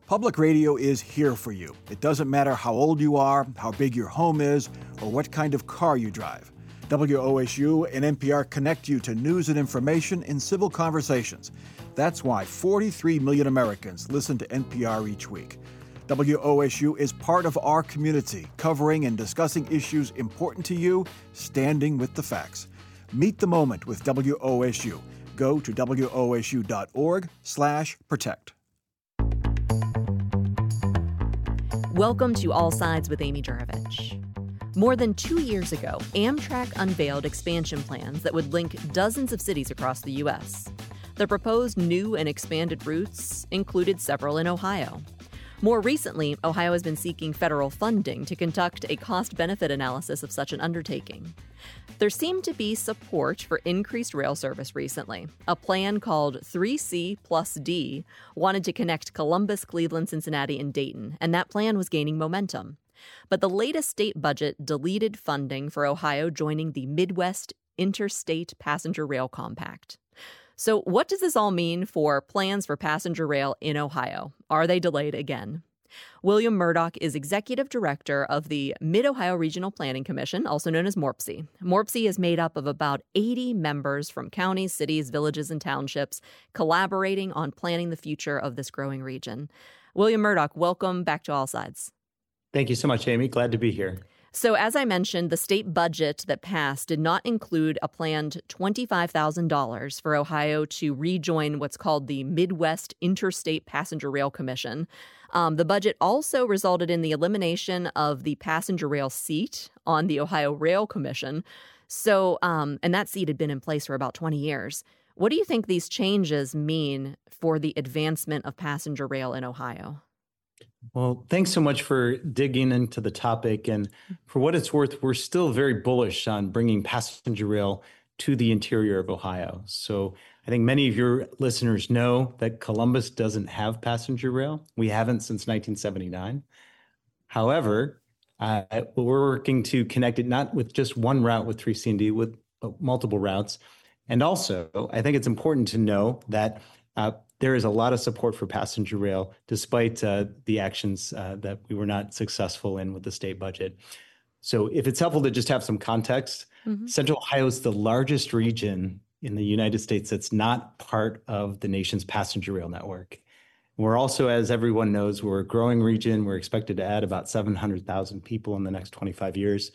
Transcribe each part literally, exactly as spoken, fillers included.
Public radio is here for you. It doesn't matter how old you are, how big your home is, or what kind of car you drive. W O S U and N P R connect you to news and information in civil conversations. That's why forty-three million Americans listen to N P R each week. W O S U is part of our community, covering and discussing issues important to you, standing with the facts. Meet the moment with W O S U. Go to W O S U dot org slash protect. Welcome to All Sides with Amy Juravich. More than two years ago, Amtrak unveiled expansion plans that would link dozens of cities across the U S. The proposed new and expanded routes included several in Ohio. More recently, Ohio has been seeking federal funding to conduct a cost-benefit analysis of such an undertaking. There seemed to be support for increased rail service recently. A plan called three C plus D wanted to connect Columbus, Cleveland, Cincinnati, and Dayton, and that plan was gaining momentum. But the latest state budget deleted funding for Ohio joining the Midwest Interstate Passenger Rail Compact. So what does this all mean for plans for passenger rail in Ohio? Are they delayed again? William Murdoch is executive director of the Mid-Ohio Regional Planning Commission, also known as MORPC. MORPC is made up of about eighty members from counties, cities, villages, and townships collaborating on planning the future of this growing region. William Murdoch, welcome back to All Sides. Thank you so much, Amy. Glad to be here. So as I mentioned, the state budget that passed did not include a planned twenty-five thousand dollars for Ohio to rejoin what's called the Midwest Interstate Passenger Rail Commission. Um, the budget also resulted in the elimination of the passenger rail seat on the Ohio Rail Commission. So, um, and that seat had been in place for about twenty years. What do you think these changes mean for the advancement of passenger rail in Ohio? Well, thanks so much for digging into the topic. And for what it's worth, we're still very bullish on bringing passenger rail to the interior of Ohio. So I think many of your listeners know that Columbus doesn't have passenger rail. We haven't since nineteen seventy-nine. However, uh, we're working to connect it not with just one route with three C and D, with uh, multiple routes. And also, I think it's important to know that uh, there is a lot of support for passenger rail, despite uh, the actions uh, that we were not successful in with the state budget. So if it's helpful to just have some context, mm-hmm. Central Ohio is the largest region in the United States that's not part of the nation's passenger rail network. We're also, as everyone knows, we're a growing region. We're expected to add about seven hundred thousand people in the next twenty-five years.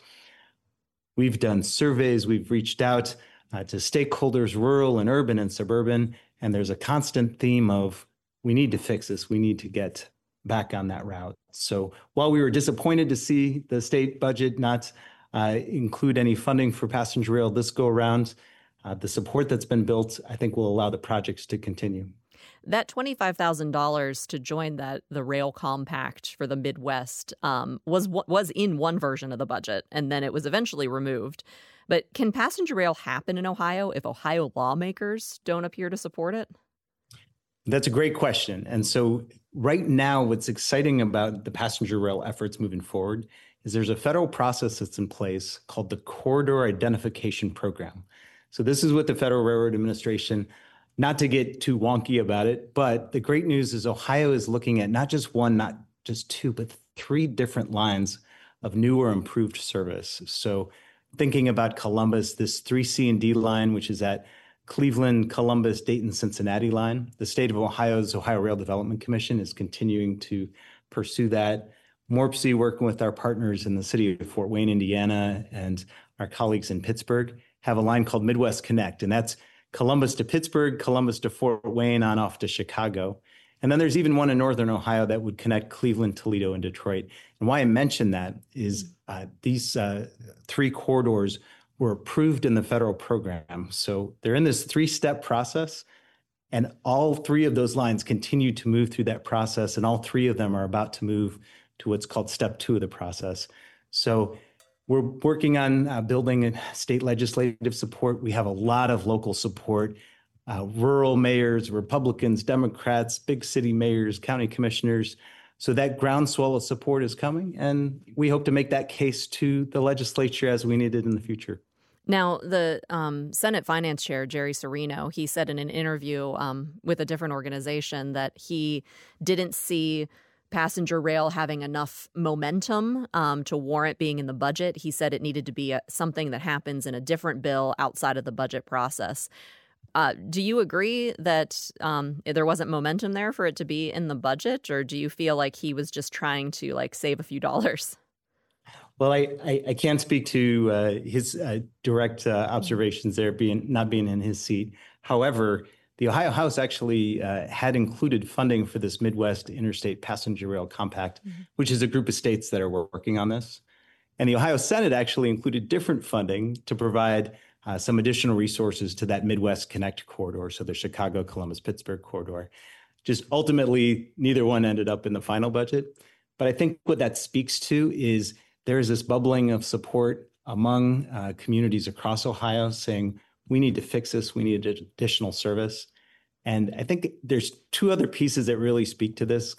We've done surveys. We've reached out uh, to stakeholders, rural and urban and suburban. And there's a constant theme of we need to fix this. We need to get back on that route. So while we were disappointed to see the state budget not uh, include any funding for passenger rail this go around, uh, the support that's been built, I think, will allow the projects to continue. That twenty-five thousand dollars to join that the rail compact for the Midwest um, was was in one version of the budget, and then it was eventually removed. But can passenger rail happen in Ohio if Ohio lawmakers don't appear to support it? That's a great question. And so right now, what's exciting about the passenger rail efforts moving forward is there's a federal process that's in place called the Corridor Identification Program. So this is with the Federal Railroad Administration. Not to get too wonky about it, but the great news is Ohio is looking at not just one, not just two, but three different lines of new or improved service. So thinking about Columbus, this three C and D line, which is at Cleveland, Columbus, Dayton, Cincinnati line. The state of Ohio's Ohio Rail Development Commission is continuing to pursue that. MORPC, working with our partners in the city of Fort Wayne, Indiana, and our colleagues in Pittsburgh, have a line called Midwest Connect, and that's Columbus to Pittsburgh, Columbus to Fort Wayne, on off to Chicago. And then there's even one in Northern Ohio that would connect Cleveland, Toledo, and Detroit. And why I mention that is uh, these uh, three corridors were approved in the federal program. So they're in this three-step process, and all three of those lines continue to move through that process, and all three of them are about to move to what's called step two of the process. So we're working on uh, building state legislative support. We have a lot of local support. Uh, rural mayors, Republicans, Democrats, big city mayors, county commissioners. So that groundswell of support is coming, and we hope to make that case to the legislature as we need it in the future. Now, the um, Senate Finance Chair, Jerry Serino, he said in an interview um, with a different organization that he didn't see passenger rail having enough momentum um, to warrant being in the budget. He said it needed to be a, something that happens in a different bill outside of the budget process. Uh, do you agree that um, there wasn't momentum there for it to be in the budget, or do you feel like he was just trying to like save a few dollars? Well, I, I, I can't speak to uh, his uh, direct uh, observations there, being not being in his seat. However, the Ohio House actually uh, had included funding for this Midwest Interstate Passenger Rail Compact, mm-hmm. which is a group of states that are working on this. And the Ohio Senate actually included different funding to provide uh, some additional resources to that Midwest Connect corridor, so the Chicago, Columbus, Pittsburgh corridor. Just ultimately, neither one ended up in the final budget. But I think what that speaks to is there is this bubbling of support among uh, communities across Ohio saying, we need to fix this, we need additional service. And I think there's two other pieces that really speak to this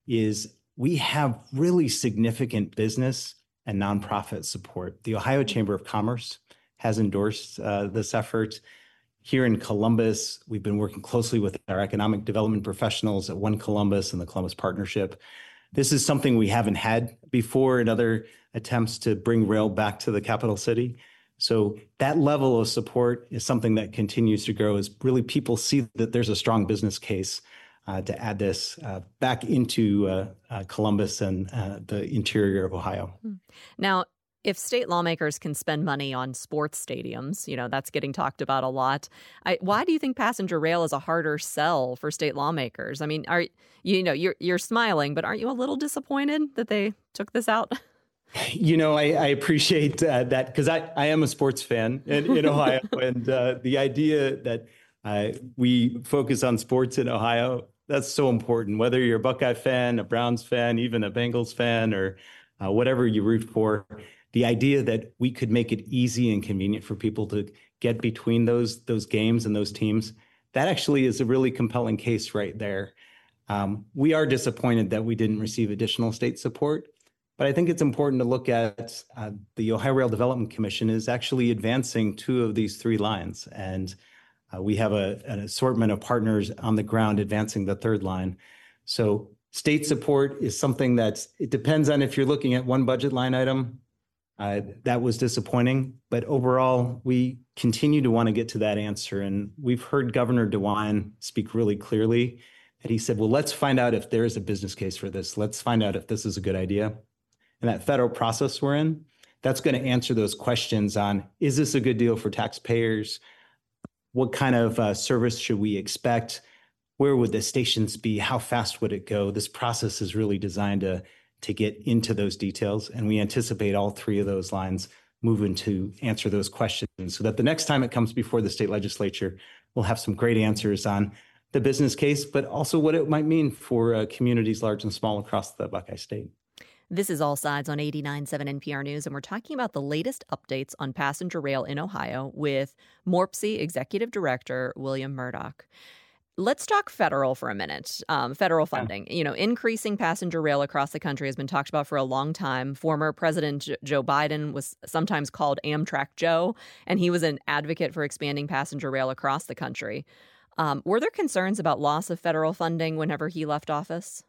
is we have really significant business and nonprofit support. The Ohio Chamber of Commerce has endorsed uh, this effort. Here in Columbus, we've been working closely with our economic development professionals at One Columbus and the Columbus Partnership. This is something we haven't had before in other attempts to bring rail back to the capital city. So that level of support is something that continues to grow as really people see that there's a strong business case uh, to add this uh, back into uh, uh, Columbus and uh, the interior of Ohio. Now, if state lawmakers can spend money on sports stadiums, you know, that's getting talked about a lot. I, why do you think passenger rail is a harder sell for state lawmakers? I mean, are you know, you're you're smiling, but aren't you a little disappointed that they took this out? You know, I, I appreciate uh, that because I, I am a sports fan in, in Ohio. and uh, the idea that uh, we focus on sports in Ohio, that's so important. Whether you're a Buckeye fan, a Browns fan, even a Bengals fan, or uh, whatever you root for, the idea that we could make it easy and convenient for people to get between those, those games and those teams, that actually is a really compelling case right there. Um, we are disappointed that we didn't receive additional state support. But I think it's important to look at uh, the Ohio Rail Development Commission is actually advancing two of these three lines. And uh, we have a, an assortment of partners on the ground advancing the third line. So state support is something that's, it depends on if you're looking at one budget line item. Uh, that was disappointing. But overall, we continue to want to get to that answer. And we've heard Governor DeWine speak really clearly that he said, well, let's find out if there is a business case for this. Let's find out if this is a good idea. And that federal process we're in, that's going to answer those questions on, is this a good deal for taxpayers? What kind of uh, service should we expect? Where would the stations be? How fast would it go? This process is really designed to, to get into those details. And we anticipate all three of those lines moving to answer those questions so that the next time it comes before the state legislature, we'll have some great answers on the business case, but also what it might mean for uh, communities large and small across the Buckeye State. This is All Sides on eighty-nine point seven N P R News, and we're talking about the latest updates on passenger rail in Ohio with MORPSI Executive Director William Murdoch. Let's talk federal for a minute. Um, federal funding. Yeah. You know, increasing passenger rail across the country has been talked about for a long time. Former President J- Joe Biden was sometimes called Amtrak Joe, and he was an advocate for expanding passenger rail across the country. Um, were there concerns about loss of federal funding whenever he left office?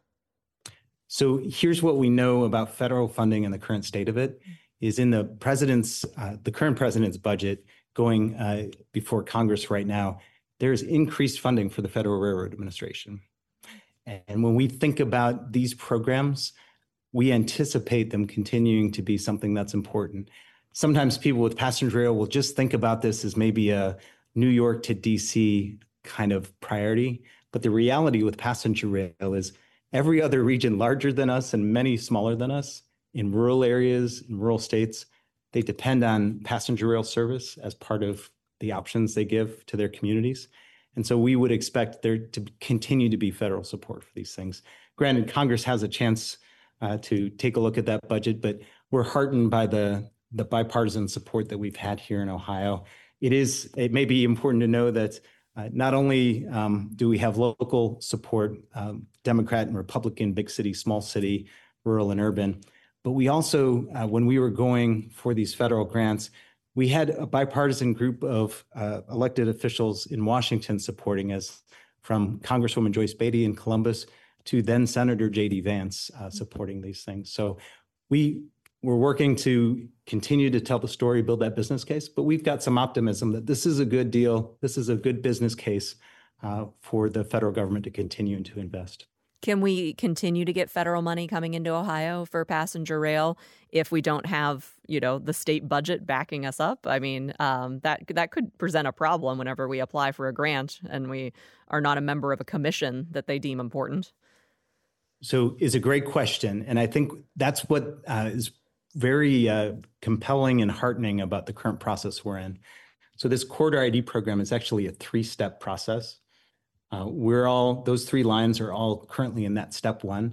So here's what we know about federal funding and the current state of it is in the president's, uh, the current president's budget going uh, before Congress right now, there's increased funding for the Federal Railroad Administration. And when we think about these programs, we anticipate them continuing to be something that's important. Sometimes people with passenger rail will just think about this as maybe a New York to D C kind of priority. But the reality with passenger rail is every other region larger than us and many smaller than us in rural areas, in rural states, they depend on passenger rail service as part of the options they give to their communities. And so we would expect there to continue to be federal support for these things. Granted, Congress has a chance uh, to take a look at that budget, but we're heartened by the, the bipartisan support that we've had here in Ohio. It is, it may be important to know that Uh, not only um, do we have local support, um, Democrat and Republican, big city, small city, rural and urban, but we also, uh, when we were going for these federal grants, we had a bipartisan group of uh, elected officials in Washington supporting us, from Congresswoman Joyce Beatty in Columbus to then Senator J D Vance uh, supporting these things. So we, we're working to continue to tell the story, build that business case, but we've got some optimism that this is a good deal. This is a good business case uh, for the federal government to continue to invest. Can we continue to get federal money coming into Ohio for passenger rail if we don't have, you know, the state budget backing us up? I mean, um, that that could present a problem whenever we apply for a grant and we are not a member of a commission that they deem important. So it's a great question. And I think that's what uh, is very uh, compelling and heartening about the current process we're in. So this Corridor I D program is actually a three-step process. Uh, we're all, those three lines are all currently in that step one.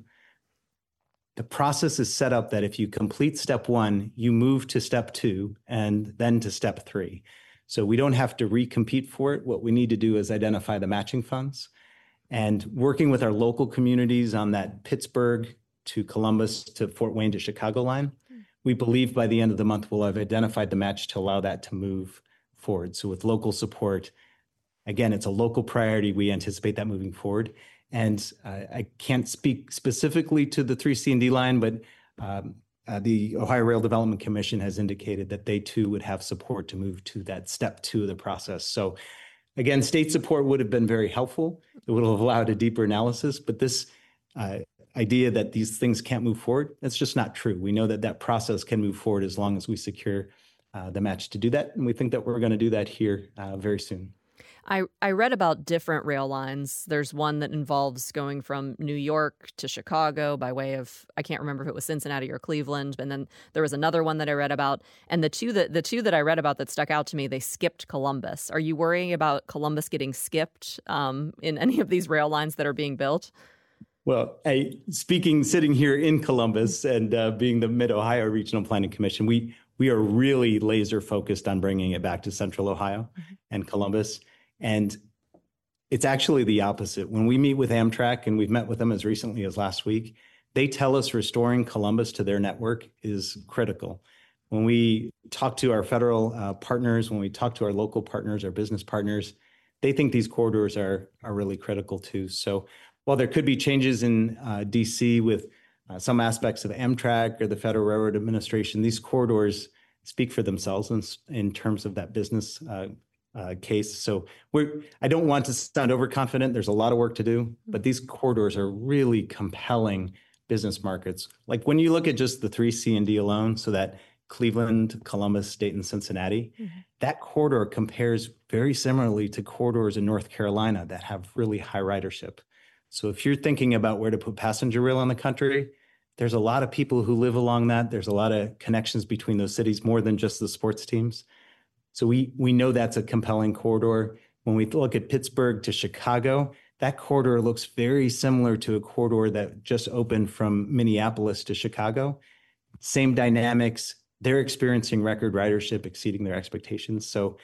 The process is set up that if you complete step one, you move to step two and then to step three. So we don't have to recompete for it. What we need to do is identify the matching funds. And working with our local communities on that Pittsburgh to Columbus to Fort Wayne to Chicago line, we believe by the end of the month we'll have identified the match to allow that to move forward. So with local support, again, it's a local priority. We anticipate that moving forward. And uh, I can't speak specifically to the three C and D line, but um, uh, the Ohio Rail Development Commission has indicated that they too would have support to move to that step two of the process. So again, state support would have been very helpful. It would have allowed a deeper analysis, but this uh, idea that these things can't move forward, that's just not true. We know that that process can move forward as long as we secure uh, the match to do that. And we think that we're going to do that here uh, very soon. I, I read about different rail lines. There's one that involves going from New York to Chicago by way of, I can't remember if it was Cincinnati or Cleveland, and then there was another one that I read about. And the two that the two that I read about that stuck out to me, they skipped Columbus. Are you worrying about Columbus getting skipped um, in any of these rail lines that are being built? Well, I, speaking, sitting here in Columbus and uh, being the Mid-Ohio Regional Planning Commission, we we are really laser focused on bringing it back to Central Ohio mm-hmm. and Columbus. And it's actually the opposite. When we meet with Amtrak, and we've met with them as recently as last week, they tell us restoring Columbus to their network is critical. When we talk to our federal uh, partners, when we talk to our local partners, our business partners, they think these corridors are, are really critical too. So while there could be changes in uh, D C with uh, some aspects of Amtrak or the Federal Railroad Administration, these corridors speak for themselves in, in terms of that business uh, Uh, case. So we're, I don't want to sound overconfident. There's a lot of work to do, but these corridors are really compelling business markets. Like when you look at just the three C and D alone, so that Cleveland, Columbus, Dayton, Cincinnati, mm-hmm. that corridor compares very similarly to corridors in North Carolina that have really high ridership. So if you're thinking about where to put passenger rail in the country, there's a lot of people who live along that. There's a lot of connections between those cities, more than just the sports teams. So we we know that's a compelling corridor. When we look at Pittsburgh to Chicago, that corridor looks very similar to a corridor that just opened from Minneapolis to Chicago. Same dynamics. They're experiencing record ridership exceeding their expectations. So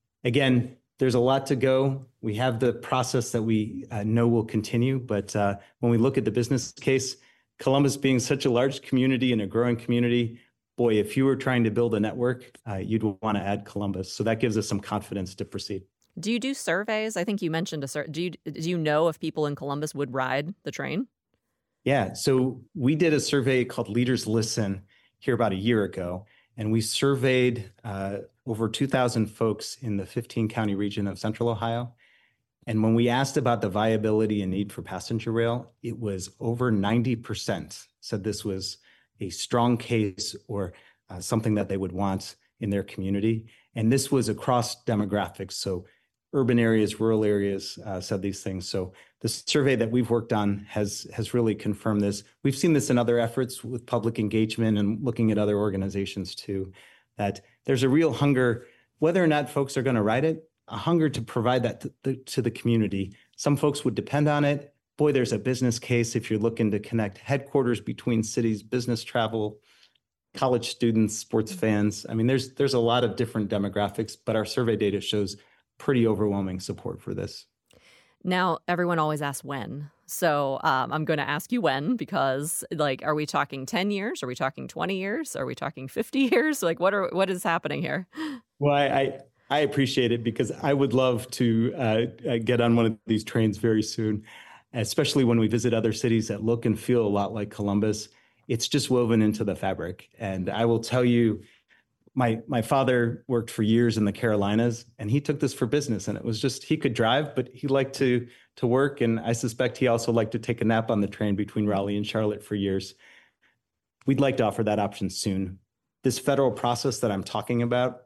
again, there's a lot to go. We have the process that we uh, know will continue. But uh, when we look at the business case, Columbus being such a large community and a growing community, boy, if you were trying to build a network, uh, you'd want to add Columbus. So that gives us some confidence to proceed. Do you do surveys? I think you mentioned a survey. Do you, do you know if people in Columbus would ride the train? Yeah. So we did a survey called Leaders Listen here about a year ago, and we surveyed uh, over two thousand folks in the fifteen county region of Central Ohio. And when we asked about the viability and need for passenger rail, it was over ninety percent said this was a strong case or uh, something that they would want in their community. And this was across demographics. So urban areas, rural areas uh, said these things. So the survey that we've worked on has, has really confirmed this. We've seen this in other efforts with public engagement and looking at other organizations too, that there's a real hunger, whether or not folks are going to ride it, a hunger to provide that to the, to the community. Some folks would depend on it. Boy, there's a business case if you're looking to connect headquarters between cities, business travel, college students, sports fans. I mean, there's there's a lot of different demographics, but our survey data shows pretty overwhelming support for this. Now, everyone always asks when. So um, I'm going to ask you when, because like, are we talking ten years? Are we talking twenty years? Are we talking fifty years? Like, what are what is happening here? Well, I, I, I appreciate it because I would love to uh, get on one of these trains very soon. especially when we visit other cities that look and feel a lot like Columbus. It's just woven into the fabric. And I will tell you, my my father worked for years in the Carolinas, and he took this for business. And it was just, he could drive, but he liked to to work. And I suspect he also liked to take a nap on the train between Raleigh and Charlotte for years. We'd like to offer that option soon. This federal process that I'm talking about,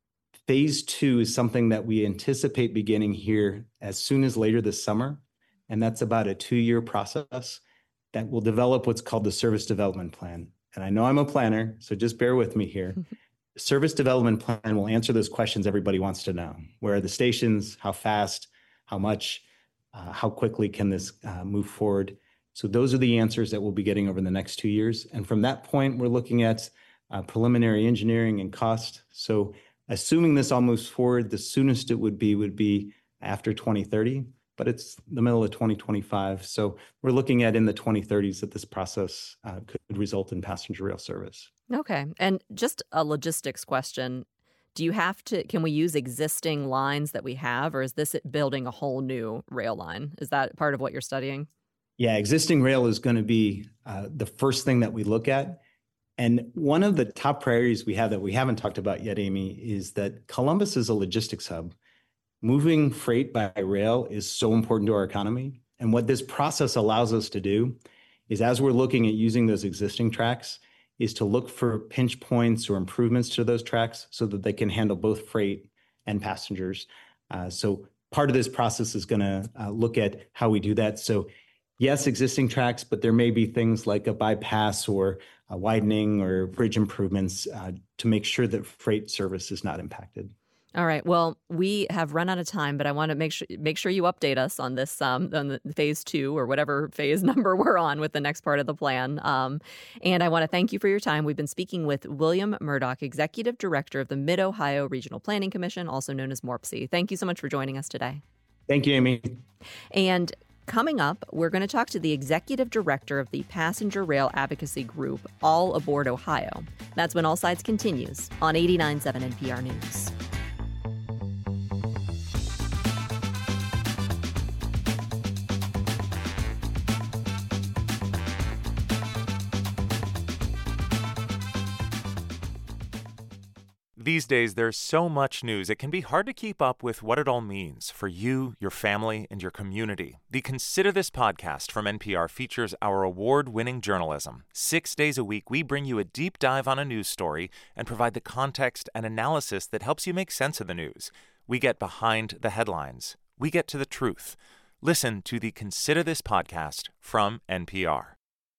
phase two is something that we anticipate beginning here as soon as later this summer. And that's about a two-year process that will develop what's called the Service Development Plan. And I know I'm a planner, so just bear with me here. The Service Development Plan will answer those questions everybody wants to know. Where are the stations? How fast? How much? Uh, how quickly can this uh, move forward? So those are the answers that we'll be getting over the next two years. And from that point, we're looking at uh, preliminary engineering and cost. So assuming this all moves forward, the soonest it would be would be after twenty thirty, but it's the middle of twenty twenty-five. So we're looking at in the twenty thirties that this process uh, could result in passenger rail service. Okay. And just a logistics question. Do you have to, can we use existing lines that we have, or is this building a whole new rail line? Is that part of what you're studying? Yeah, existing rail is going to be uh, the first thing that we look at. And one of the top priorities we have that we haven't talked about yet, Amy, is that Columbus is a logistics hub. Moving freight by rail is so important to our economy. And what this process allows us to do is, as we're looking at using those existing tracks, is to look for pinch points or improvements to those tracks so that they can handle both freight and passengers. Uh, so part of this process is going to uh, look at how we do that. So yes, existing tracks, but there may be things like a bypass or a widening or bridge improvements uh, to make sure that freight service is not impacted. All right. Well, we have run out of time, but I want to make sure make sure you update us on this, um, on the phase two or whatever phase number we're on with the next part of the plan. Um, and I want to thank you for your time. We've been speaking with William Murdock, Executive Director of the Mid-Ohio Regional Planning Commission, also known as MORPC. Thank you so much for joining us today. Thank you, Amy. And coming up, we're going to talk to the Executive Director of the Passenger Rail Advocacy Group, All Aboard Ohio. That's when All Sides continues on eighty-nine point seven N P R News. These days, there's so much news, it can be hard to keep up with what it all means for you, your family, and your community. The Consider This podcast from N P R features our award-winning journalism. Six days a week, we bring you a deep dive on a news story and provide the context and analysis that helps you make sense of the news. We get behind the headlines. We get to the truth. Listen to the Consider This podcast from N P R.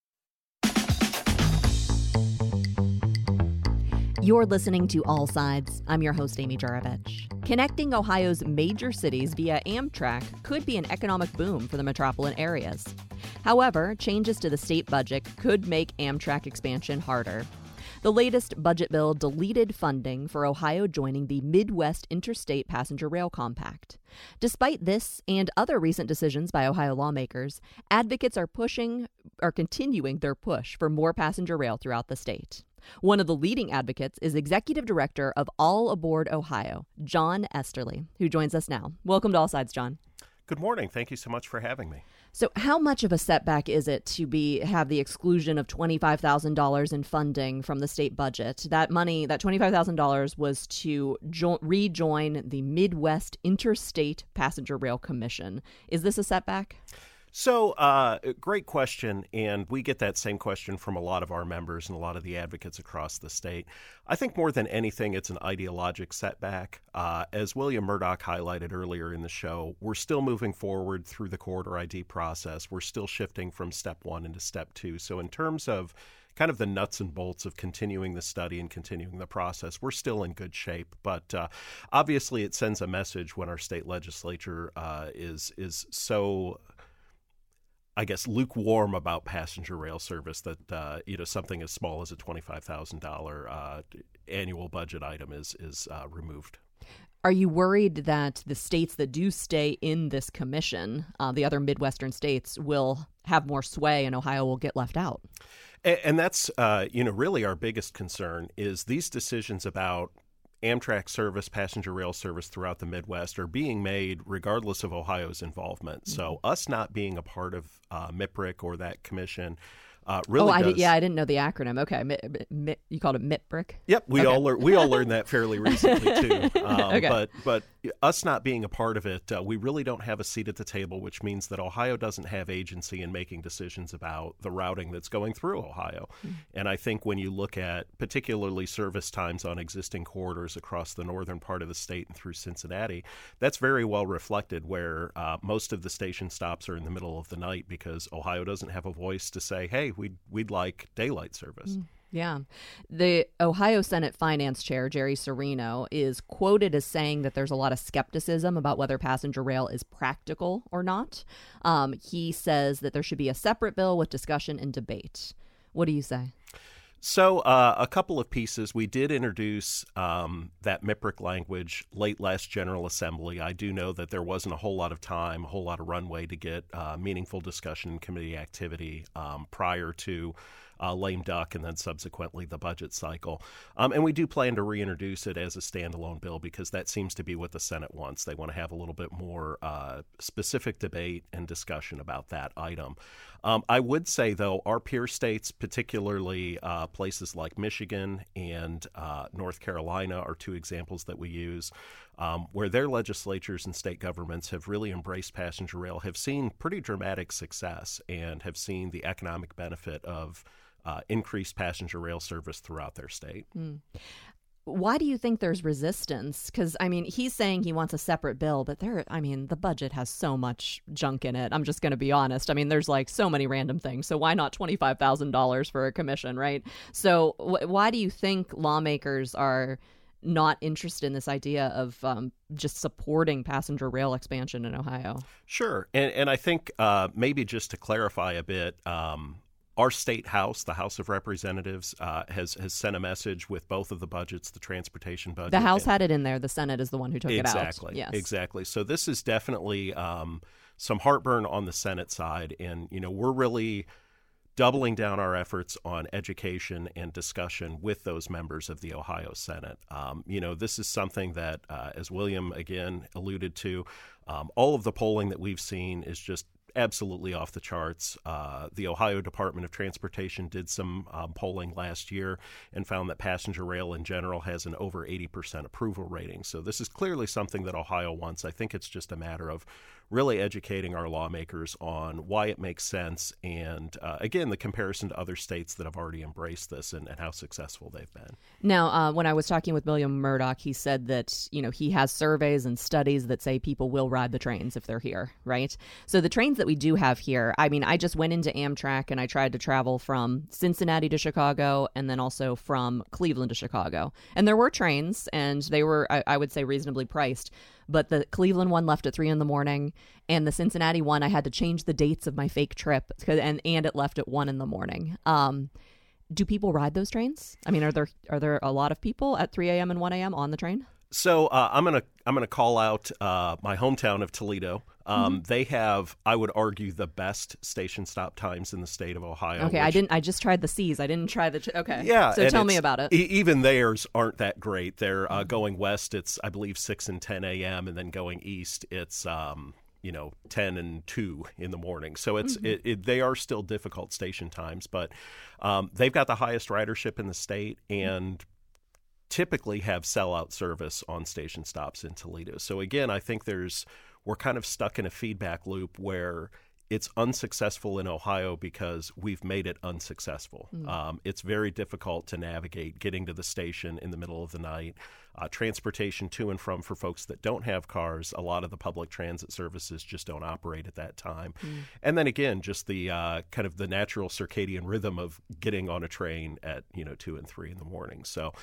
You're listening to All Sides. I'm your host, Amy Juravich. Connecting Ohio's major cities via Amtrak could be an economic boom for the metropolitan areas. However, changes to the state budget could make Amtrak expansion harder. The latest budget bill deleted funding for Ohio joining the Midwest Interstate Passenger Rail Compact. Despite this and other recent decisions by Ohio lawmakers, advocates are pushing, are continuing their push for more passenger rail throughout the state. One of the leading advocates is Executive Director of All Aboard Ohio, John Esterly, who joins us now. Welcome to All Sides, John. Good morning. Thank you so much for having me. So how much of a setback is it to be have the exclusion of twenty-five thousand dollars in funding from the state budget? That money, that twenty-five thousand dollars was to jo- rejoin the Midwest Interstate Passenger Rail Commission. Is this a setback? So, uh, great question, and we get that same question from a lot of our members and a lot of the advocates across the state. I think more than anything, it's an ideologic setback. Uh, as William Murdock highlighted earlier in the show, we're still moving forward through the corridor I D process. We're still shifting from step one into step two. So in terms of kind of the nuts and bolts of continuing the study and continuing the process, we're still in good shape. But uh, obviously, it sends a message when our state legislature uh, is is so, I guess, lukewarm about passenger rail service that, uh, you know, something as small as a twenty-five thousand dollars uh, annual budget item is, is uh, removed. Are you worried that the states that do stay in this commission, uh, the other Midwestern states, will have more sway and Ohio will get left out? And, and that's, uh, you know, really our biggest concern is these decisions about Amtrak service, passenger rail service throughout the Midwest are being made regardless of Ohio's involvement. Mm-hmm. So us not being a part of uh, M I P R I C or that commission Uh, really oh, I does. did, yeah, I didn't know the acronym. Okay, M I, M I, you called it M I P R I C? Yep, we okay. all learned we all learned that fairly recently too. Um, okay. But but us not being a part of it, uh, we really don't have a seat at the table, which means that Ohio doesn't have agency in making decisions about the routing that's going through Ohio. Mm-hmm. And I think when you look at particularly service times on existing corridors across the northern part of the state and through Cincinnati, that's very well reflected. Where uh, most of the station stops are in the middle of the night because Ohio doesn't have a voice to say, hey, we'd we'd like daylight service. Yeah. The Ohio Senate Finance Chair, Jerry Serino, is quoted as saying that there's a lot of skepticism about whether passenger rail is practical or not. Um, he says that there should be a separate bill with discussion and debate. What do you say? So uh, a couple of pieces. We did introduce um, that M I P R I C language late last General Assembly. I do know that there wasn't a whole lot of time, a whole lot of runway to get uh, meaningful discussion and committee activity um, prior to uh, lame duck and then subsequently the budget cycle. Um, and we do plan to reintroduce it as a standalone bill because that seems to be what the Senate wants. They want to have a little bit more uh, specific debate and discussion about that item. Um, I would say, though, our peer states, particularly uh, places like Michigan and uh, North Carolina, are two examples that we use, um, where their legislatures and state governments have really embraced passenger rail, have seen pretty dramatic success, and have seen the economic benefit of uh, increased passenger rail service throughout their state. Mm. Why do you think there's resistance? Because, I mean, he's saying he wants a separate bill, but there, I mean, the budget has so much junk in it. I'm just going to be honest. I mean, there's like so many random things. So why not twenty-five thousand dollars for a commission, right? So wh- why do you think lawmakers are not interested in this idea of um, just supporting passenger rail expansion in Ohio? Sure. And, and I think uh, maybe just to clarify a bit, um, our state House, the House of Representatives, uh, has has sent a message with both of the budgets, the transportation budget. The House had it in there. The Senate is the one who took exactly, it out. Exactly. Yes. Exactly. So this is definitely um, some heartburn on the Senate side. And, you know, we're really doubling down our efforts on education and discussion with those members of the Ohio Senate. Um, you know, this is something that, uh, as William, again, alluded to, um, all of the polling that we've seen is just absolutely off the charts. Uh, the Ohio Department of Transportation did some um, polling last year and found that passenger rail in general has an over eighty percent approval rating. So this is clearly something that Ohio wants. I think it's just a matter of really educating our lawmakers on why it makes sense and, uh, again, the comparison to other states that have already embraced this and, and how successful they've been. Now, uh, when I was talking with William Murdoch, he said that, you know, he has surveys and studies that say people will ride the trains if they're here, right? So the trains that we do have here, I mean, I just went into Amtrak and I tried to travel from Cincinnati to Chicago and then also from Cleveland to Chicago. And there were trains and they were, I, I would say, reasonably priced. But the Cleveland one left at three in the morning, and the Cincinnati one, I had to change the dates of my fake trip, and and it left at one in the morning. Um, do people ride those trains? I mean, are there are there a lot of people at three a.m. and one a.m. on the train? So uh, I'm gonna I'm gonna call out uh, my hometown of Toledo. Um, mm-hmm. They have, I would argue, the best station stop times in the state of Ohio. Okay, which, I didn't. I just tried the C's. I didn't try the. Ch- okay, yeah. So tell me about it. E- even theirs aren't that great. They're uh, going west. It's I believe six and ten a.m. and then going east, it's um, you know ten and two in the morning. So it's mm-hmm. it, it, they are still difficult station times, but um, they've got the highest ridership in the state and typically have sellout service on station stops in Toledo. So again, I think there's we're kind of stuck in a feedback loop where it's unsuccessful in Ohio because we've made it unsuccessful. Mm. Um, it's very difficult to navigate getting to the station in the middle of the night. Uh, transportation to and from for folks that don't have cars. A lot of the public transit services just don't operate at that time. Mm. And then again, just the uh, kind of the natural circadian rhythm of getting on a train at, you know, two and three in the morning. So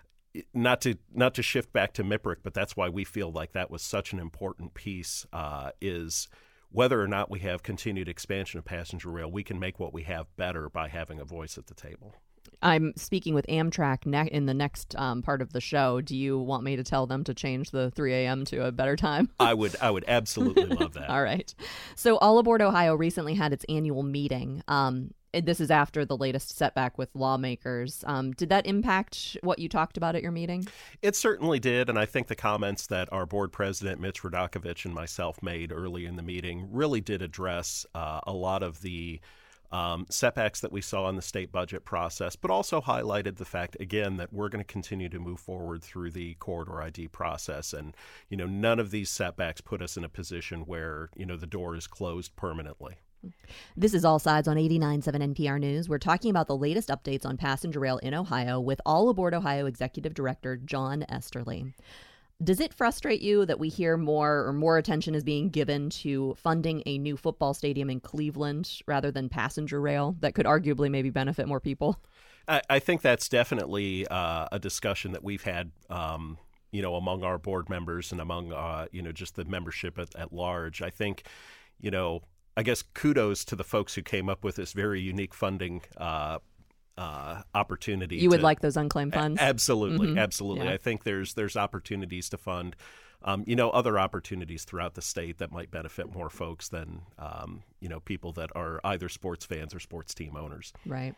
Not to not to shift back to M I P R I C, but that's why we feel like that was such an important piece, uh, is whether or not we have continued expansion of passenger rail, we can make what we have better by having a voice at the table. I'm speaking with Amtrak ne- in the next um, part of the show. Do you want me to tell them to change the three a.m. to a better time? I would I would absolutely love that. All right. So All Aboard Ohio recently had its annual meeting. Um this is after the latest setback with lawmakers. Um, did that impact what you talked about at your meeting? It certainly did, and I think the comments that our board president, Mitch Radakovich, and myself made early in the meeting really did address uh, a lot of the Um, setbacks that we saw in the state budget process, but also highlighted the fact, again, that we're going to continue to move forward through the corridor I D process. And, you know, none of these setbacks put us in a position where, you know, the door is closed permanently. This is All Sides on eighty-nine point seven N P R News. We're talking about the latest updates on passenger rail in Ohio with All Aboard Ohio Executive Director John Esterly. Does it frustrate you that we hear more or more attention is being given to funding a new football stadium in Cleveland rather than passenger rail that could arguably maybe benefit more people? I, I think that's definitely uh, a discussion that we've had, um, you know, among our board members and among, uh, you know, just the membership at, at large. I think, you know, I guess kudos to the folks who came up with this very unique funding uh Uh, opportunity. You would to, like those unclaimed funds? A- absolutely, mm-hmm. absolutely. Yeah. I think there's there's opportunities to fund, um, you know, other opportunities throughout the state that might benefit more folks than, um, you know, people that are either sports fans or sports team owners. Right.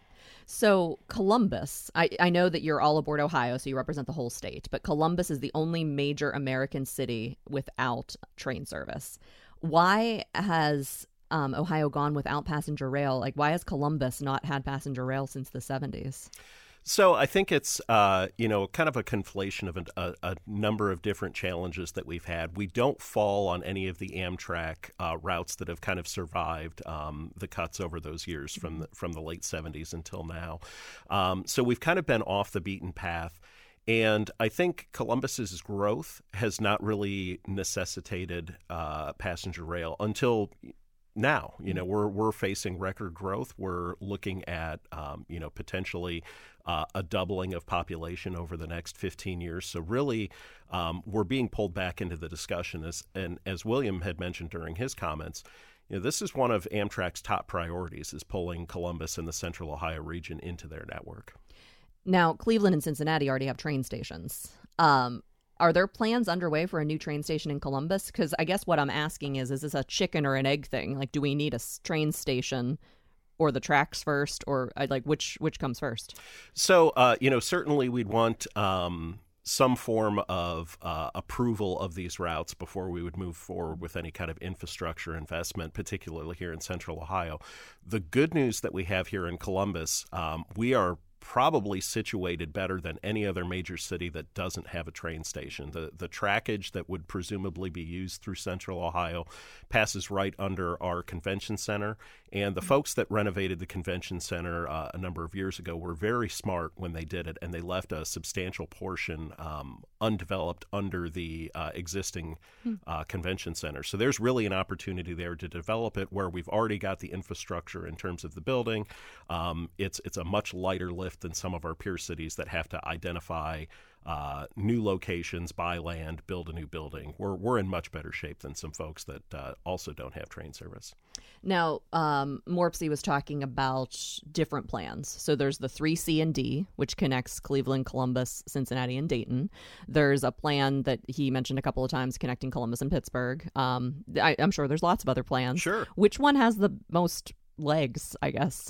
So Columbus, I, I know that you're All Aboard Ohio, so you represent the whole state, but Columbus is the only major American city without train service. Why has Um, Ohio gone without passenger rail? Like, why has Columbus not had passenger rail since the seventies? So I think it's, uh, you know, kind of a conflation of a, a, a number of different challenges that we've had. We don't fall on any of the Amtrak uh, routes that have kind of survived um, the cuts over those years from the, from the late seventies until now. Um, so we've kind of been off the beaten path. And I think Columbus's growth has not really necessitated uh, passenger rail until now. You know, we're we're facing record growth. We're looking at, um, you know, potentially uh, a doubling of population over the next fifteen years. So really, um, we're being pulled back into the discussion. As, and as William had mentioned during his comments, you know, this is one of Amtrak's top priorities, is pulling Columbus and the Central Ohio region into their network. Now, Cleveland and Cincinnati already have train stations. Um Are there plans underway for a new train station in Columbus? Because I guess what I'm asking is, is this a chicken or an egg thing? Like, do we need a train station or the tracks first, or like which which comes first? So, uh, you know, certainly we'd want um, some form of uh, approval of these routes before we would move forward with any kind of infrastructure investment, particularly here in Central Ohio. The good news that we have here in Columbus, um, we are probably situated better than any other major city that doesn't have a train station. The the trackage that would presumably be used through Central Ohio passes right under our convention center. And the folks that renovated the convention center uh, a number of years ago were very smart when they did it, and they left a substantial portion um, undeveloped under the uh, existing uh, convention center. So there's really an opportunity there to develop it where we've already got the infrastructure in terms of the building. Um, it's it's a much lighter lift than some of our peer cities that have to identify uh, new locations, buy land, build a new building. We're we're in much better shape than some folks that uh, also don't have train service. Now, um, Morpsey was talking about different plans. So there's the three C and D, which connects Cleveland, Columbus, Cincinnati, and Dayton. There's a plan that he mentioned a couple of times connecting Columbus and Pittsburgh. Um, I, I'm sure there's lots of other plans. Sure. Which one has the most legs, I guess?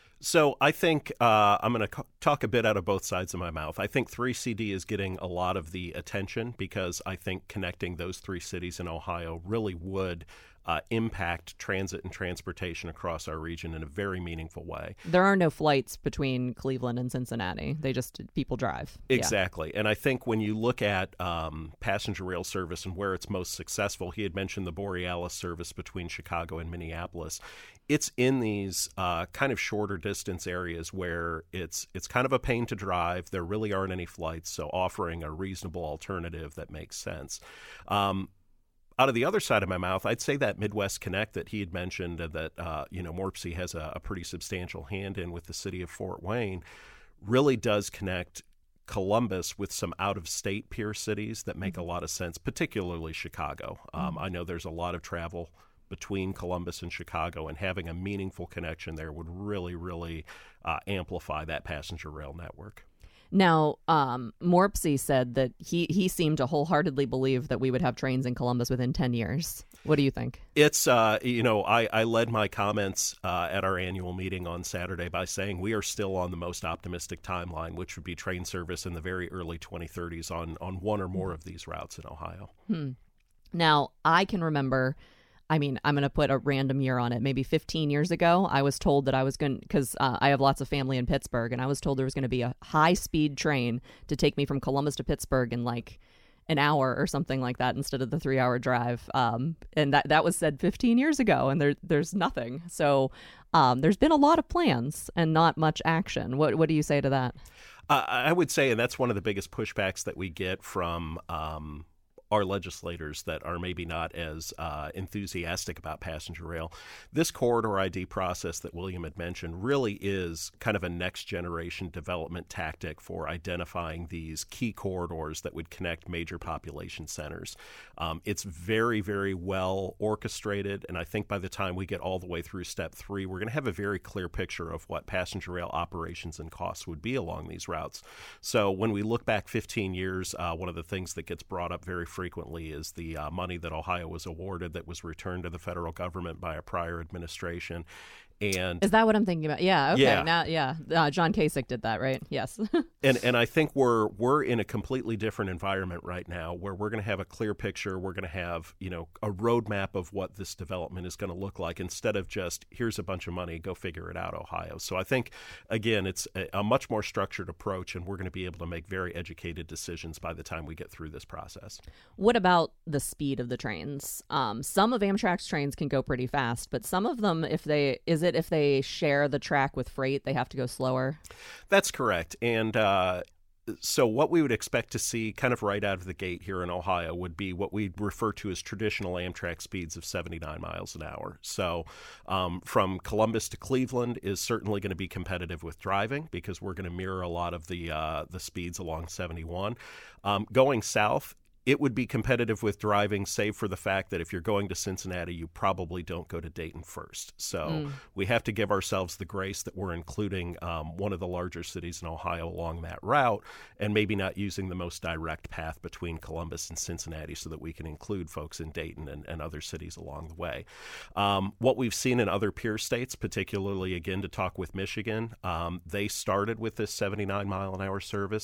So I think uh, I'm going to co- talk a bit out of both sides of my mouth. I think three C D is getting a lot of the attention because I think connecting those three cities in Ohio really would uh, impact transit and transportation across our region in a very meaningful way. There are no flights between Cleveland and Cincinnati. They just, people drive. Exactly. Yeah. And I think when you look at um, passenger rail service and where it's most successful, he had mentioned the Borealis service between Chicago and Minneapolis. It's in these uh, kind of shorter distance areas where it's it's kind of a pain to drive. There really aren't any flights, so offering a reasonable alternative that makes sense. Um, out of the other side of my mouth, I'd say that Midwest Connect that he had mentioned that, uh, you know, Morpsey has a, a pretty substantial hand in with the city of Fort Wayne really does connect Columbus with some out-of-state peer cities that make a lot of sense, particularly Chicago. Um, I know there's a lot of travel between Columbus and Chicago, and having a meaningful connection there would really, really uh, amplify that passenger rail network. Now, um, Morpsey said that he, he seemed to wholeheartedly believe that we would have trains in Columbus within ten years. What do you think? It's, uh, you know, I, I led my comments uh, at our annual meeting on Saturday by saying we are still on the most optimistic timeline, which would be train service in the very early twenty thirties on, on one or more of these routes in Ohio. Hmm. Now, I can remember... I mean, I'm going to put a random year on it. Maybe fifteen years ago, I was told that I was going to, because uh, I have lots of family in Pittsburgh, and I was told there was going to be a high-speed train to take me from Columbus to Pittsburgh in like an hour or something like that instead of the three-hour drive. Um, and that that was said fifteen years ago, and there there's nothing. So um, there's been a lot of plans and not much action. What what do you say to that? Uh, I would say, and that's one of the biggest pushbacks that we get from um, our legislators that are maybe not as uh, enthusiastic about passenger rail. This corridor I D process that William had mentioned really is kind of a next generation development tactic for identifying these key corridors that would connect major population centers. Um, it's very, very well orchestrated, and I think by the time we get all the way through step three, we're going to have a very clear picture of what passenger rail operations and costs would be along these routes. So when we look back fifteen years, uh, one of the things that gets brought up very frequently frequently is the uh, money that Ohio was awarded that was returned to the federal government by a prior administration. And is that what I'm thinking about? Yeah. Okay. Yeah. Now, yeah. Uh, John Kasich did that, right? Yes. and and I think we're we're in a completely different environment right now, where we're going to have a clear picture. We're going to have, you know, a roadmap of what this development is going to look like, instead of just here's a bunch of money, go figure it out, Ohio. So I think, again, it's a, a much more structured approach, and we're going to be able to make very educated decisions by the time we get through this process. What about the speed of the trains? Um, some of Amtrak's trains can go pretty fast, but some of them, if they is it if they share the track with freight, they have to go slower? That's correct. And uh, so what we would expect to see kind of right out of the gate here in Ohio would be what we refer to as traditional Amtrak speeds of seventy-nine miles an hour. So um, from Columbus to Cleveland is certainly going to be competitive with driving, because we're going to mirror a lot of the uh, the speeds along seventy-one. Um, going south, it would be competitive with driving, save for the fact that if you're going to Cincinnati, you probably don't go to Dayton first. So mm. we have to give ourselves the grace that we're including um, one of the larger cities in Ohio along that route, and maybe not using the most direct path between Columbus and Cincinnati, so that we can include folks in Dayton and, and other cities along the way. Um, what we've seen in other peer states, particularly, again, to talk with Michigan, um, they started with this seventy-nine mile an hour service.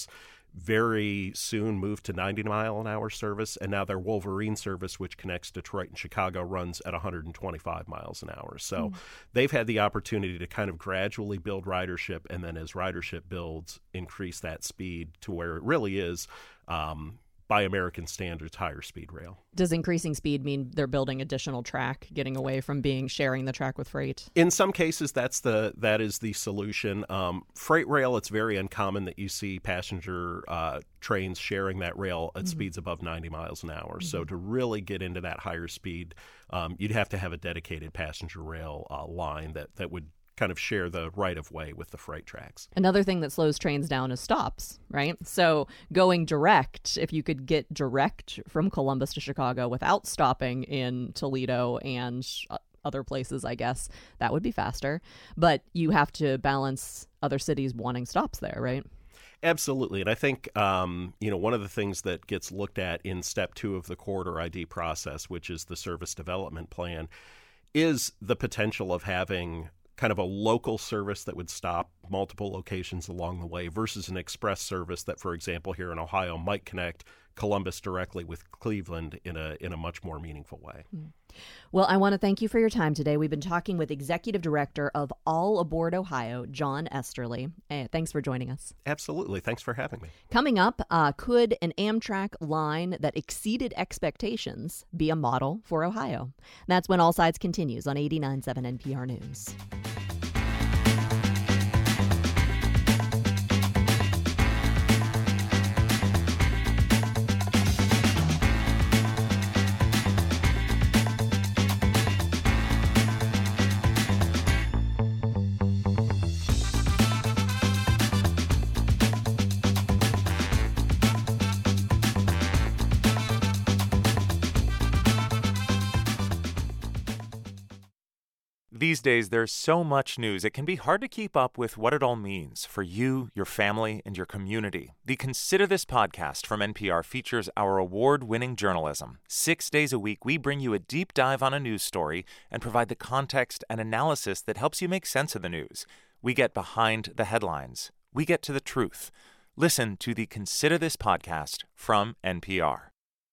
Very soon moved to ninety mile an hour service, and now their Wolverine service, which connects Detroit and Chicago, runs at one hundred twenty-five miles an hour. So mm. they've had the opportunity to kind of gradually build ridership, and then as ridership builds, increase that speed to where it really is, um, by American standards, higher speed rail. Does increasing speed mean they're building additional track, getting away from being sharing the track with freight? In some cases, that's the that is the solution. Um, freight rail, it's very uncommon that you see passenger uh, trains sharing that rail at mm-hmm. speeds above ninety miles an hour. Mm-hmm. So to really get into that higher speed, um, you'd have to have a dedicated passenger rail uh, line that, that would kind of share the right-of-way with the freight tracks. Another thing that slows trains down is stops, right? So going direct, if you could get direct from Columbus to Chicago without stopping in Toledo and other places, I guess, that would be faster. But you have to balance other cities wanting stops there, right? Absolutely. And I think, um, you know, one of the things that gets looked at in step two of the corridor I D process, which is the service development plan, is the potential of having kind of a local service that would stop multiple locations along the way versus an express service that, for example, here in Ohio might connect Columbus directly with Cleveland in a in a much more meaningful way. Well, I want to thank you for your time today. We've been talking with Executive Director of All Aboard Ohio, John Esterly. Uh, thanks for joining us. Absolutely. Thanks for having me. Coming up, uh, could an Amtrak line that exceeded expectations be a model for Ohio? That's when All Sides continues on eighty-nine point seven N P R News. These days, there's so much news, it can be hard to keep up with what it all means for you, your family, and your community. The Consider This podcast from N P R features our award-winning journalism. Six days a week, we bring you a deep dive on a news story and provide the context and analysis that helps you make sense of the news. We get behind the headlines. We get to the truth. Listen to the Consider This podcast from N P R.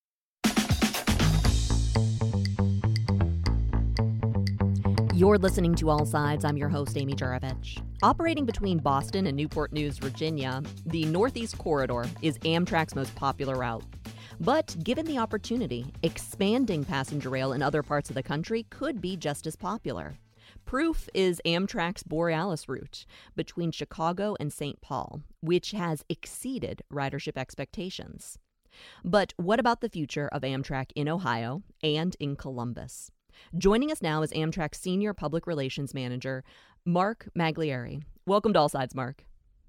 You're listening to All Sides. I'm your host, Amy Juravich. Operating between Boston and Newport News, Virginia, the Northeast Corridor is Amtrak's most popular route. But given the opportunity, expanding passenger rail in other parts of the country could be just as popular. Proof is Amtrak's Borealis route between Chicago and Saint Paul, which has exceeded ridership expectations. But what about the future of Amtrak in Ohio and in Columbus? Joining us now is Amtrak's Senior Public Relations Manager, Mark Maglieri. Welcome to All Sides, Mark.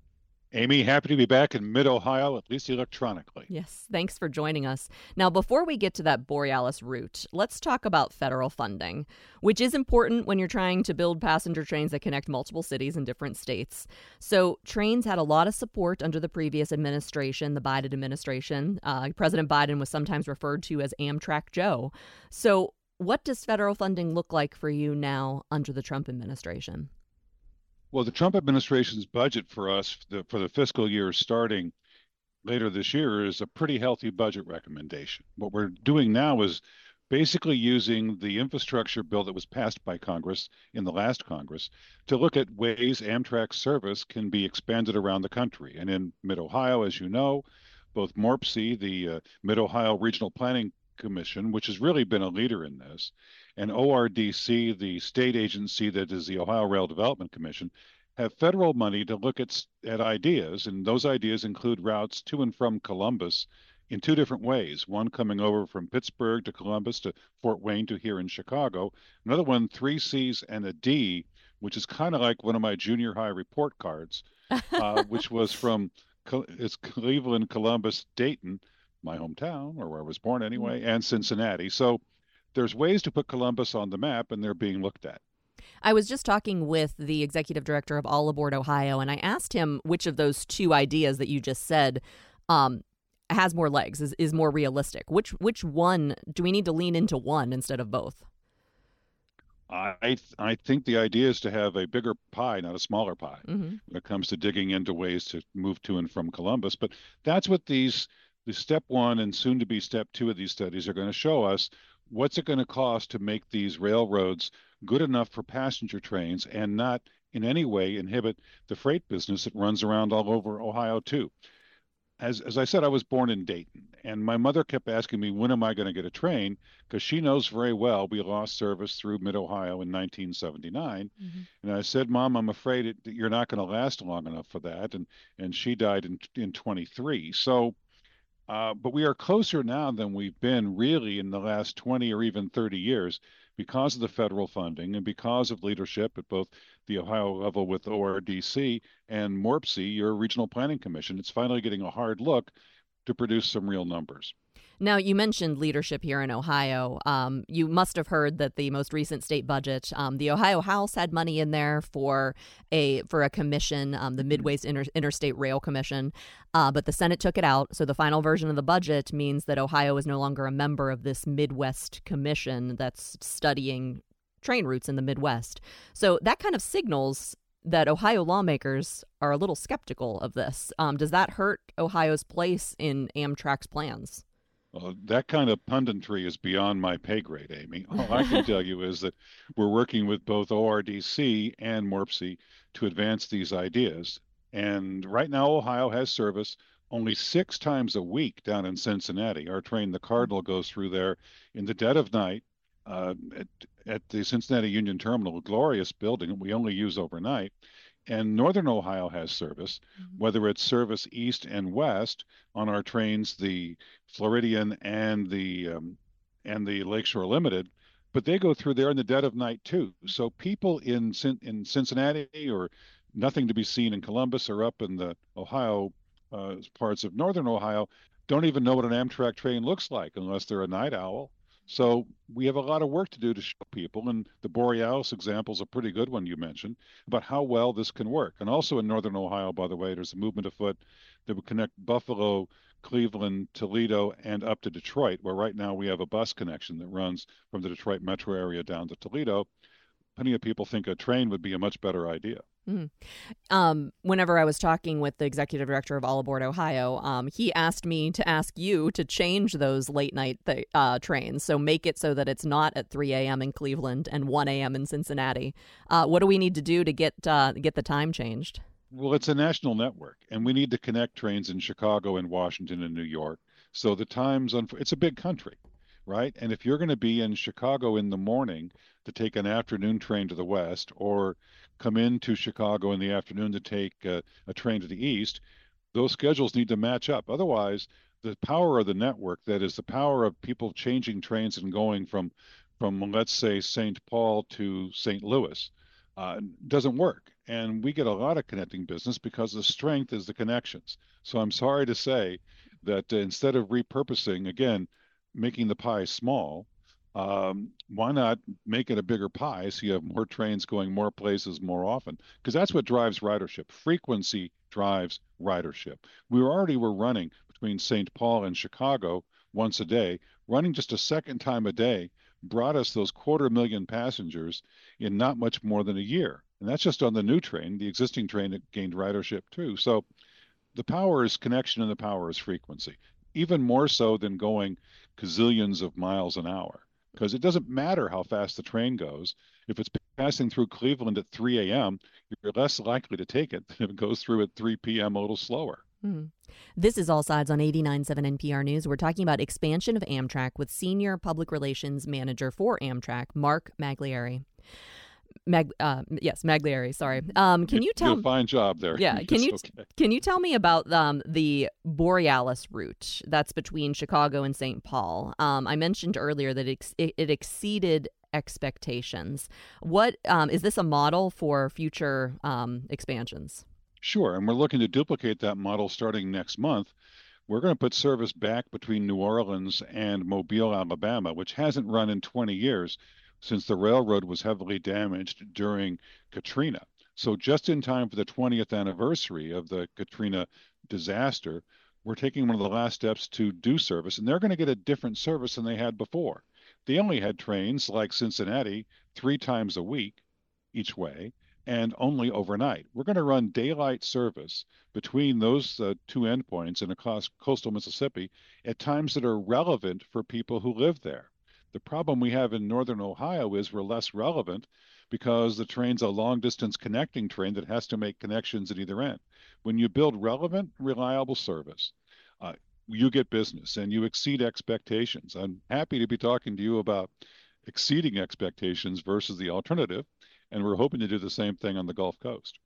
Amy, happy to be back in mid-Ohio, at least electronically. Yes, thanks for joining us. Now, before we get to that Borealis route, let's talk about federal funding, which is important when you're trying to build passenger trains that connect multiple cities in different states. So trains had a lot of support under the previous administration, the Biden administration. Uh, President Biden was sometimes referred to as Amtrak Joe. So what does federal funding look like for you now under the Trump administration? Well, the Trump administration's budget for us the, for the fiscal year starting later this year is a pretty healthy budget recommendation. What we're doing now is basically using the infrastructure bill that was passed by Congress in the last Congress to look at ways Amtrak service can be expanded around the country. And in Mid-Ohio, as you know, both MORPC, the uh, Mid-Ohio Regional Planning Commission, which has really been a leader in this, and O R D C, the state agency that is the Ohio Rail Development Commission, have federal money to look at, at ideas, and those ideas include routes to and from Columbus in two different ways. One coming over from Pittsburgh to Columbus to Fort Wayne to here in Chicago. Another one, three C's and a D, which is kind of like one of my junior high report cards, uh, which was from it's Cleveland, Columbus, Dayton, my hometown, or where I was born anyway, and Cincinnati. So there's ways to put Columbus on the map, and they're being looked at. I was just talking with the executive director of All Aboard Ohio, and I asked him which of those two ideas that you just said um, has more legs, is, is more realistic. Which which one, do we need to lean into one instead of both? I th- I think the idea is to have a bigger pie, not a smaller pie, Mm-hmm. when it comes to digging into ways to move to and from Columbus. But that's what these the step one and soon to be step two of these studies are going to show us. What's it going to cost to make these railroads good enough for passenger trains and not in any way inhibit the freight business that runs around all over Ohio too? As as I said, I was born in Dayton, and my mother kept asking me, when am I going to get a train? Because she knows very well we lost service through Mid-Ohio in nineteen seventy-nine. Mm-hmm. And I said, Mom, I'm afraid it, that you're not going to last long enough for that. And and she died in in twenty-three. So Uh, but we are closer now than we've been really in the last twenty or even thirty years because of the federal funding and because of leadership at both the Ohio level with O R D C and MORPC, your Regional Planning Commission. It's finally getting a hard look to produce some real numbers. Now, you mentioned leadership here in Ohio. Um, you must have heard that the most recent state budget, um, the Ohio House had money in there for a for a commission, um, the Midwest Inter- Interstate Rail Commission, uh, but the Senate took it out. So the final version of the budget means that Ohio is no longer a member of this Midwest Commission that's studying train routes in the Midwest. So that kind of signals that Ohio lawmakers are a little skeptical of this. Um, does that hurt Ohio's place in Amtrak's plans? Well, that kind of punditry is beyond my pay grade, Amy. All I can tell you is that we're working with both O R D C and MORPC to advance these ideas. And right now, Ohio has service only six times a week down in Cincinnati. Our train, the Cardinal, goes through there in the dead of night uh, at, at the Cincinnati Union Terminal, a glorious building that we only use overnight. And Northern Ohio has service, mm-hmm. whether it's service east and west on our trains, the Floridian and the um, and the Lakeshore Limited, but they go through there in the dead of night too. So people in in Cincinnati or nothing to be seen in Columbus or up in the Ohio uh, parts of Northern Ohio don't even know what an Amtrak train looks like unless they're a night owl. So we have a lot of work to do to show people, and the Borealis example is a pretty good one you mentioned, about how well this can work. And also in Northern Ohio, by the way, there's a movement afoot that would connect Buffalo, Cleveland, Toledo, and up to Detroit, where right now we have a bus connection that runs from the Detroit metro area down to Toledo. Plenty of people think a train would be a much better idea. Mm. Um, whenever I was talking with the executive director of All Aboard Ohio, um, he asked me to ask you to change those late night th- uh, trains. So make it so that it's not at three a.m. in Cleveland and one a.m. in Cincinnati. Uh, what do we need to do to get uh, get the time changed? Well, it's a national network, and we need to connect trains in Chicago and Washington and New York. So the times, on, it's a big country, right? And if you're going to be in Chicago in the morning to take an afternoon train to the west, or come into Chicago in the afternoon to take a, a train to the east, those schedules need to match up. Otherwise, the power of the network, that is the power of people changing trains and going from, from let's say, Saint Paul to Saint Louis, uh, doesn't work. And we get a lot of connecting business because the strength is the connections. So I'm sorry to say that uh, instead of repurposing, again, making the pie small, um, why not make it a bigger pie so you have more trains going more places more often? Because that's what drives ridership. Frequency drives ridership. We already were running between Saint Paul and Chicago once a day. Running just a second time a day brought us those quarter million passengers in not much more than a year. And that's just on the new train. The existing train that gained ridership too. So the power is connection and the power is frequency, even more so than going gazillions of miles an hour. Because it doesn't matter how fast the train goes. If it's passing through Cleveland at three a.m., you're less likely to take it than if it goes through at three p.m. a little slower. Mm. This is All Sides on eighty-nine point seven N P R News. We're talking about expansion of Amtrak with Senior Public Relations Manager for Amtrak, Mark Magliari. Mag, uh, yes, Magliari. Sorry. Um, can you tell? You did a fine job there. Yeah. Can you okay. can you tell me about um, the Borealis route that's between Chicago and Saint Paul? Um, I mentioned earlier that it, it, it exceeded expectations. What um, is this a model for future um, expansions? Sure, and we're looking to duplicate that model starting next month. We're going to put service back between New Orleans and Mobile, Alabama, which hasn't run in twenty years. Since the railroad was heavily damaged during Katrina. So just in time for the twentieth anniversary of the Katrina disaster, we're taking one of the last steps to do service, and they're going to get a different service than they had before. They only had trains like Cincinnati three times a week each way, and only overnight. We're going to run daylight service between those uh, two endpoints in across coastal Mississippi at times that are relevant for people who live there. The problem we have in Northern Ohio is we're less relevant because the train's a long-distance connecting train that has to make connections at either end. When you build relevant, reliable service, uh, you get business and you exceed expectations. I'm happy to be talking to you about exceeding expectations versus the alternative, and we're hoping to do the same thing on the Gulf Coast.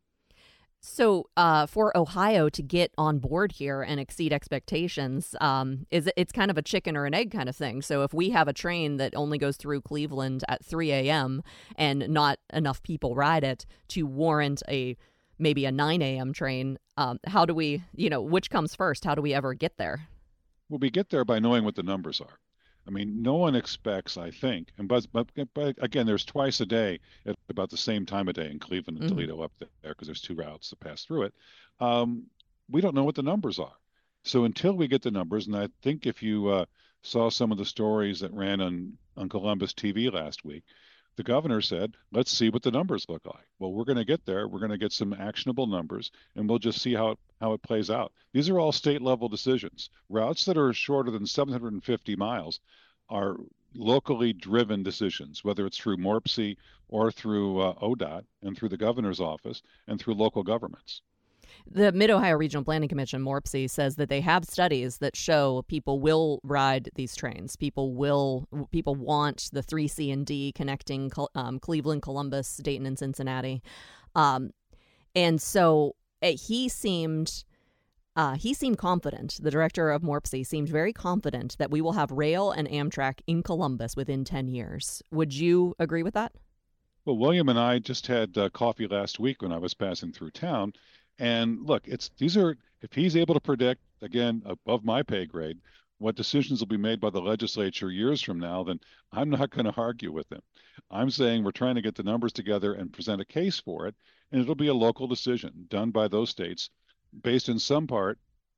So uh, for Ohio to get on board here and exceed expectations, um, is it's kind of a chicken or an egg kind of thing. So if we have a train that only goes through Cleveland at three a.m. and not enough people ride it to warrant a maybe a nine a.m. train, um, how do we, you know, which comes first? How do we ever get there? Well, we get there by knowing what the numbers are. I mean, no one expects, I think, and but, but, but again, there's twice a day at about the same time of day in Cleveland and mm-hmm. Toledo up there because there's two routes that pass through it. Um, we don't know what the numbers are. So until we get the numbers, and I think if you uh, saw some of the stories that ran on, on Columbus T V last week, the governor said, let's see what the numbers look like. Well, we're going to get there. We're going to get some actionable numbers, and we'll just see how it, how it plays out. These are all state-level decisions. Routes that are shorter than seven hundred fifty miles are locally driven decisions, whether it's through MORPSI or through uh, O D O T and through the governor's office and through local governments. The Mid-Ohio Regional Planning Commission, MORPSI, says that they have studies that show people will ride these trains. People will, people want the three C and D connecting um, Cleveland, Columbus, Dayton, and Cincinnati. Um, and so uh, he seemed... Uh, he seemed confident, the director of MORPSI seemed very confident that we will have rail and Amtrak in Columbus within ten years. Would you agree with that? Well, William and I just had uh, coffee last week when I was passing through town. And look, it's these are, if he's able to predict, again, above my pay grade, what decisions will be made by the legislature years from now, then I'm not going to argue with them. I'm saying we're trying to get the numbers together and present a case for it, and it'll be a local decision done by those states based in some part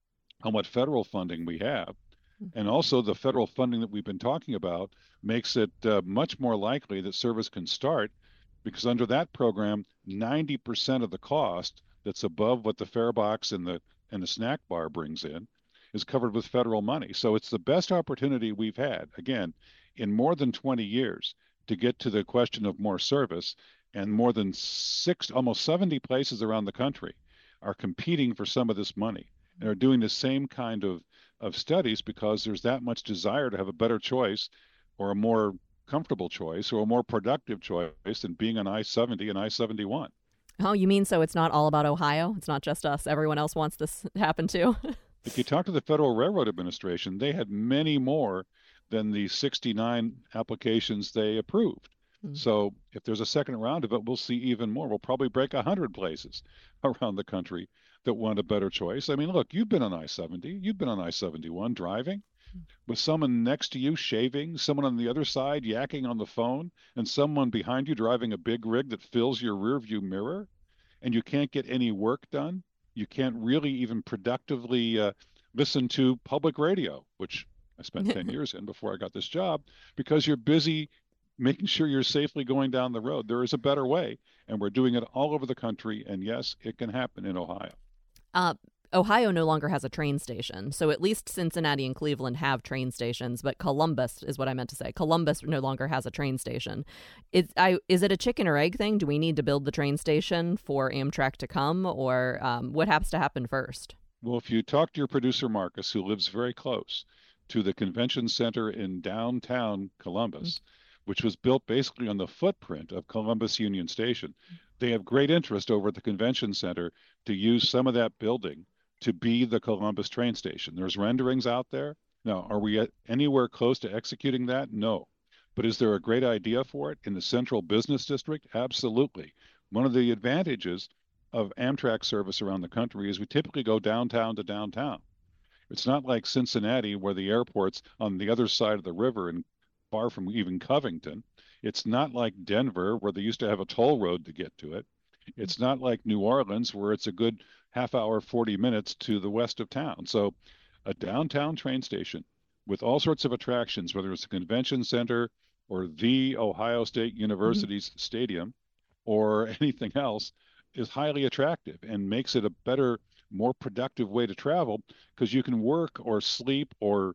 on what federal funding we have. And also the federal funding that we've been talking about makes it uh, much more likely that service can start, because under that program, ninety percent of the cost that's above what the fare box and the and the snack bar brings in is covered with federal money. So it's the best opportunity we've had, again, in more than twenty years to get to the question of more service, and more than six, almost seventy places around the country are competing for some of this money and are doing the same kind of of studies because there's that much desire to have a better choice or a more comfortable choice or a more productive choice than being on I seventy and I seventy-one. Oh, you mean so it's not all about Ohio? It's not just us. Everyone else wants this to happen too? If you talk to the Federal Railroad Administration, they had many more than the sixty-nine applications they approved. Mm. So if there's a second round of it, we'll see even more. We'll probably break one hundred places around the country that want a better choice. I mean, look, you've been on I seventy, you've been on I seventy-one driving, with someone next to you shaving, someone on the other side yakking on the phone, and someone behind you driving a big rig that fills your rearview mirror, and you can't get any work done. You can't really even productively uh, listen to public radio, which I spent ten years in before I got this job, because you're busy making sure you're safely going down the road. There is a better way, and we're doing it all over the country, and yes, it can happen in Ohio. Uh, Ohio no longer has a train station, so at least Cincinnati and Cleveland have train stations, but Columbus is what I meant to say. Columbus no longer has a train station. Is, I, is it a chicken or egg thing? Do we need to build the train station for Amtrak to come, or um, what has to happen first? Well, if you talk to your producer, Marcus, who lives very close to the convention center in downtown Columbus, mm-hmm. which was built basically on the footprint of Columbus Union Station, they have great interest over at the convention center to use some of that building to be the Columbus train station. There's renderings out there. Now, are we anywhere close to executing that? No. But is there a great idea for it in the central business district? Absolutely. One of the advantages of Amtrak service around the country is we typically go downtown to downtown. It's not like Cincinnati, where the airport's on the other side of the river and far from even Covington. It's not like Denver, where they used to have a toll road to get to it. It's not like New Orleans, where it's a good half hour, forty minutes to the west of town. So a downtown train station with all sorts of attractions, whether it's a convention center or the Ohio State University's mm-hmm. stadium or anything else, is highly attractive and makes it a better, more productive way to travel, because you can work or sleep or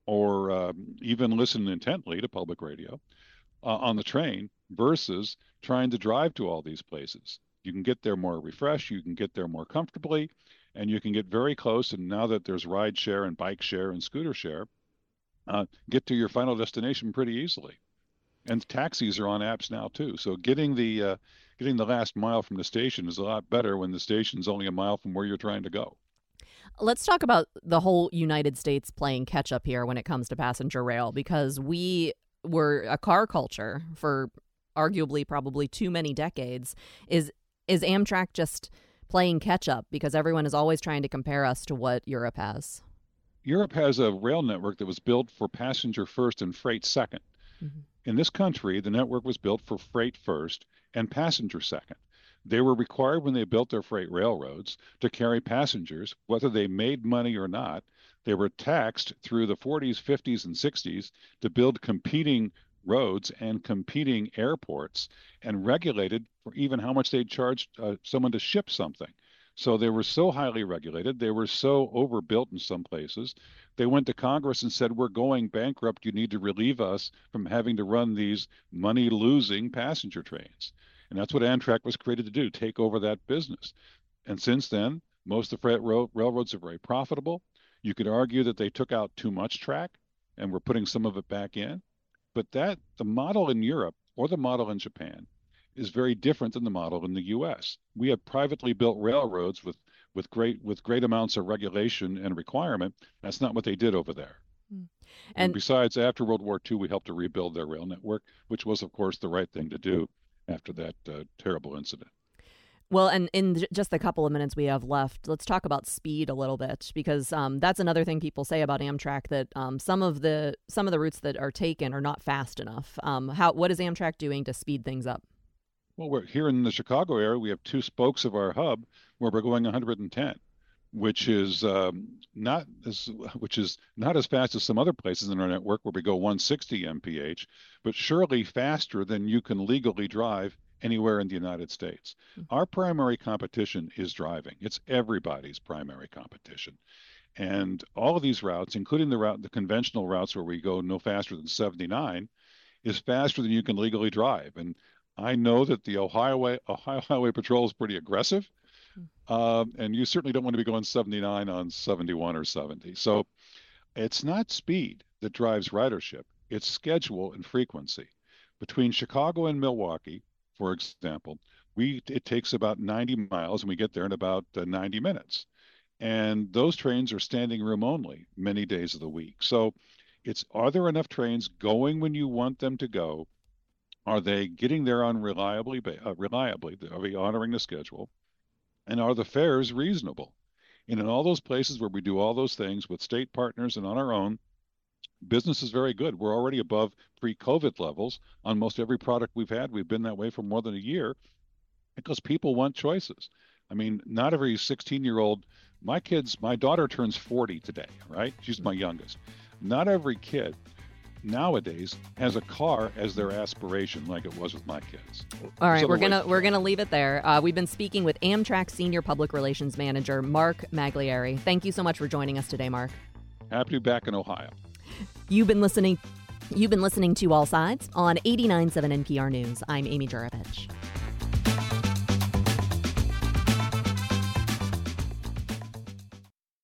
or um, even listen intently to public radio uh, on the train versus trying to drive to all these places. You can get there more refreshed, you can get there more comfortably, and you can get very close. And now that there's ride share and bike share and scooter share, uh, get to your final destination pretty easily. And taxis are on apps now too. So getting the uh, getting the last mile from the station is a lot better when the station's only a mile from where you're trying to go. Let's talk about the whole United States playing catch up here when it comes to passenger rail, because we were a car culture for arguably probably too many decades. Is Is Amtrak just playing catch up because everyone is always trying to compare us to what Europe has? Europe has a rail network that was built for passenger first and freight second. Mm-hmm. In this country, the network was built for freight first and passenger second. They were required when they built their freight railroads to carry passengers, whether they made money or not. They were taxed through the forties, fifties, and sixties to build competing roads and competing airports, and regulated for even how much they'd charge uh, someone to ship something. So they were so highly regulated. They were so overbuilt in some places. They went to Congress and said, we're going bankrupt. You need to relieve us from having to run these money-losing passenger trains. And that's what Amtrak was created to do, take over that business. And since then, most of the freight rail- railroads are very profitable. You could argue that they took out too much track and we're putting some of it back in. But that the model in Europe or the model in Japan is very different than the model in the U S. We have privately built railroads with, with great with great amounts of regulation and requirement. That's not what they did over there. Mm. And, and besides, after World War Two, we helped to rebuild their rail network, which was, of course, the right thing to do after that uh, terrible incident. Well, and in j- just the couple of minutes we have left, let's talk about speed a little bit, because um, that's another thing people say about Amtrak, that um, some of the some of the routes that are taken are not fast enough. Um, how what is Amtrak doing to speed things up? Well, we're here in the Chicago area. We have two spokes of our hub where we're going one hundred ten, which is um, not as which is not as fast as some other places in our network where we go one hundred sixty M P H, but surely faster than you can legally drive anywhere in the United States. Mm-hmm. Our primary competition is driving. It's everybody's primary competition. And all of these routes, including the route, the conventional routes where we go no faster than seventy-nine, is faster than you can legally drive. And I know that the Ohio, Way, Ohio Highway Patrol is pretty aggressive. Mm-hmm. Um, and you certainly don't want to be going seventy-nine on seventy-one or seventy. So it's not speed that drives ridership. It's schedule and frequency. Between Chicago and Milwaukee, for example, we it takes about ninety miles and we get there in about uh, ninety minutes. And those trains are standing room only many days of the week. So it's, are there enough trains going when you want them to go? Are they getting there on reliably, uh, reliably? Are we honoring the schedule? And are the fares reasonable? And in all those places where we do all those things with state partners and on our own, business is very good. We're already above pre-COVID levels on most every product we've had. We've been that way for more than a year because people want choices. I mean, not every sixteen-year-old, my kids, my daughter turns forty today, right? She's my youngest. Not every kid nowadays has a car as their aspiration like it was with my kids. All right, we're gonna we're gonna leave it there. Uh, we've been speaking with Amtrak Senior Public Relations Manager Mark Maglieri. Thank you so much for joining us today, Mark. Happy to be back in Ohio. You've been listening. You've been listening to All Sides on eighty-nine point seven N P R News. I'm Amy Juravich.